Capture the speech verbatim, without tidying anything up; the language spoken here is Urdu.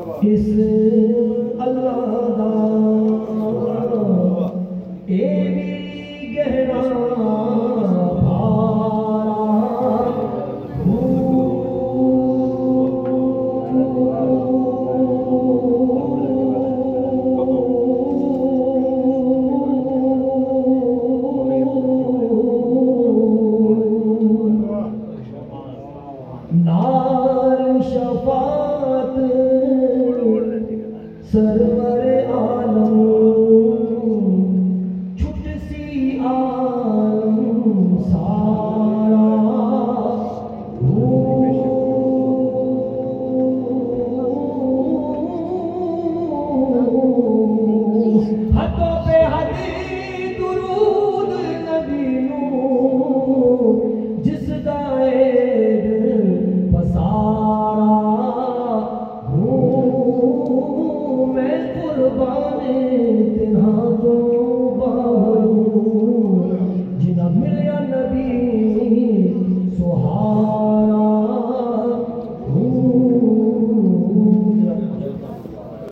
اس اللہ دا اے بھی گہرا نال شفاعت سرور عالم چھٹ سی عالم سارا حدوں پہ حد درود نبی نو جس دا پسارا ہوں میں قربان